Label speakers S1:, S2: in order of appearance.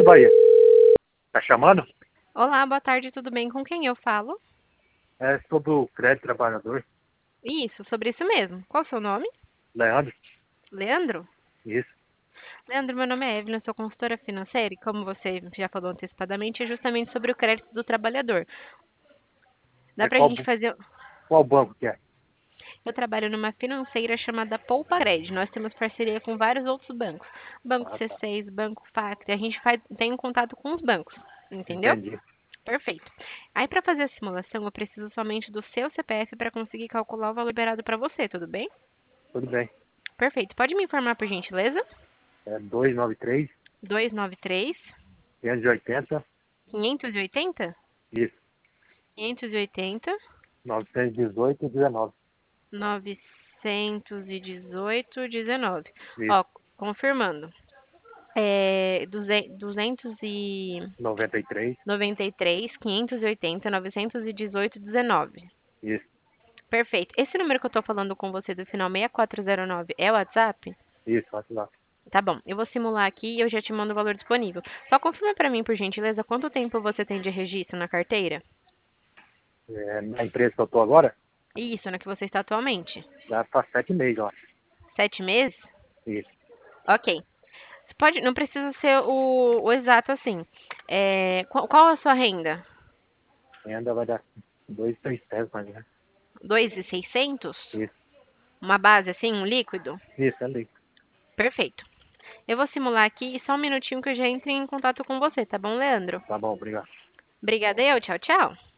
S1: Fernando Bahia. Tá chamando?
S2: Olá, boa tarde, tudo bem? Com quem eu falo?
S1: É sobre o crédito trabalhador.
S2: Isso, sobre isso mesmo. Qual o seu nome?
S1: Leandro?
S2: Leandro?
S1: Isso.
S2: Leandro, meu nome é Evelyn, eu sou consultora financeira e como você já falou antecipadamente, é justamente sobre o crédito do trabalhador. Dá
S1: É
S2: pra gente fazer...
S1: qual banco que é?
S2: Eu trabalho numa financeira chamada Poupa-Cred. Nós temos parceria com vários outros bancos. Banco
S1: Ah, tá.
S2: C6, Banco Facre. A gente tem um contato com os bancos, entendeu?
S1: Entendi.
S2: Perfeito. Aí, para fazer a simulação, eu preciso somente do seu CPF para conseguir calcular o valor liberado para você, tudo bem?
S1: Tudo bem.
S2: Perfeito. Pode me informar, por gentileza?
S1: É 293,
S2: 293
S1: 580,
S2: 580
S1: isso.
S2: 580
S1: 918 19.
S2: 918 19.
S1: Isso.
S2: Ó, confirmando.
S1: 93,
S2: 293 580 918 19.
S1: isso.
S2: Perfeito. Esse número que eu tô falando com você do final 6409 é o WhatsApp?
S1: Isso, olha lá.
S2: Tá bom, eu vou simular aqui e eu já te mando o valor disponível. Só confirma pra mim, por gentileza, quanto tempo você tem de registro na carteira?
S1: É, na empresa que eu tô agora,
S2: Isso, na que você está atualmente.
S1: já faz 7 meses, eu acho.
S2: 7 meses?
S1: Isso.
S2: Ok. Você pode, não precisa ser o exato assim. Qual a sua renda?
S1: Ainda vai dar 2,600 mais ou menos.
S2: 2.600?
S1: Isso.
S2: Uma base assim, um líquido?
S1: Isso, é ali.
S2: Perfeito. Eu vou simular aqui e só um minutinho que eu já entro em contato com você, tá bom, Leandro?
S1: Tá bom, obrigado.
S2: Obrigada, eu. Tchau, tchau.